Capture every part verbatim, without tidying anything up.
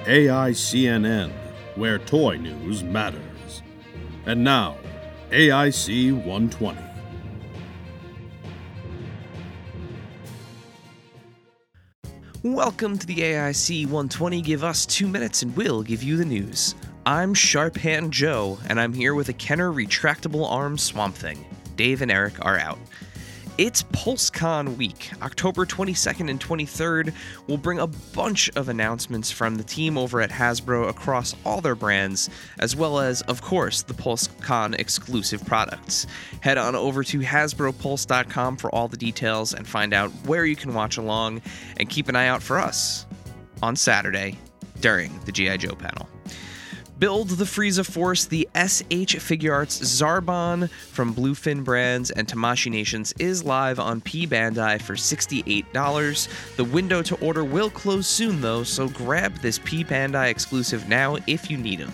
A I C N N, where toy news matters. And now, A I C one twenty. Welcome to the A I C one twenty. Give us two minutes and we'll give you the news. I'm Sharp Hand Joe, and I'm here with a Kenner retractable arm Swamp Thing. Dave and Eric are out. It's PulseCon week. October twenty-second and twenty-third will bring a bunch of announcements from the team over at Hasbro across all their brands, as well as, of course, the PulseCon exclusive products. Head on over to Hasbro Pulse dot com for all the details and find out where you can watch along, and keep an eye out for us on Saturday during the G I. Joe panel. Build the Frieza Force, the S H Figuarts Zarbon from Bluefin Brands and Tamashii Nations is live on P Bandai for sixty-eight dollars. The window to order will close soon though, so grab this P Bandai exclusive now if you need them.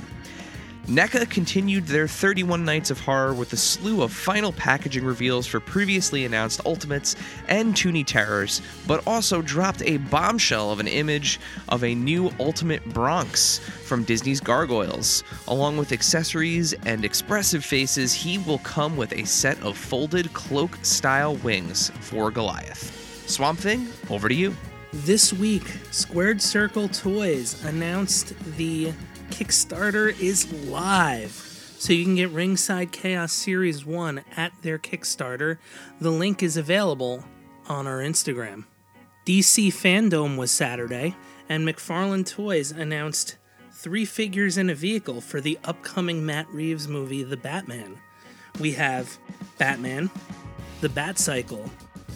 NECA continued their thirty-one Nights of Horror with a slew of final packaging reveals for previously announced Ultimates and Toony Terrors, but also dropped a bombshell of an image of a new Ultimate Bronx from Disney's Gargoyles. Along with accessories and expressive faces, he will come with a set of folded cloak-style wings for Goliath. Swamp Thing, over to you. This week, Squared Circle Toys announced the Kickstarter is live, so you can get Ringside Chaos Series one at their Kickstarter. The link is available on our Instagram. D C Fandom was Saturday, and McFarlane Toys announced three figures in a vehicle for the upcoming Matt Reeves movie, The Batman. We have Batman, the Batcycle,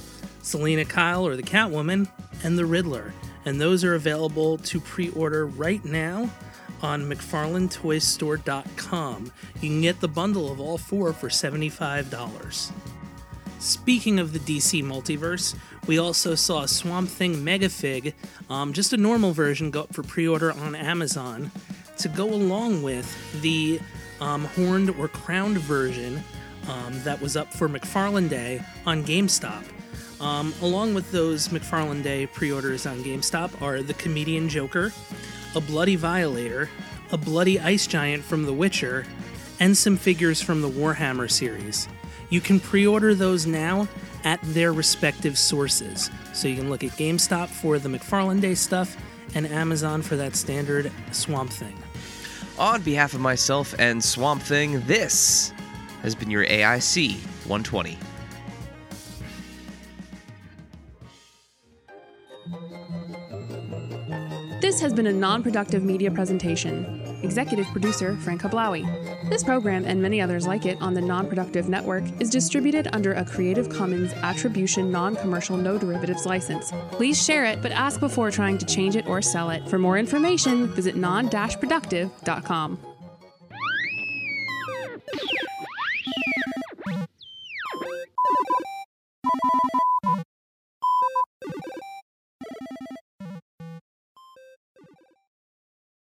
Selena Kyle or the Catwoman, and the Riddler, and those are available to pre-order right now on McFarlane Toy Store dot com. You can get the bundle of all four for seventy-five dollars. Speaking of the D C multiverse, we also saw Swamp Thing Megafig, um, just a normal version, go up for pre-order on Amazon to go along with the um, horned or crowned version um, that was up for McFarlane Day on GameStop. Um, along with those McFarlane Day pre-orders on GameStop are the Comedian Joker, a Bloody Violator, a Bloody Ice Giant from The Witcher, and some figures from the Warhammer series. You can pre-order those now at their respective sources. So you can look at GameStop for the McFarlane Day stuff and Amazon for that standard Swamp Thing. On behalf of myself and Swamp Thing, this has been your A I C one twenty. This has been a non-productive media presentation. Executive producer, Frank Hablawi. This program and many others like it on the Non-Productive Network is distributed under a Creative Commons Attribution Non-Commercial No Derivatives license. Please share it, but ask before trying to change it or sell it. For more information, visit non dash productive dot com.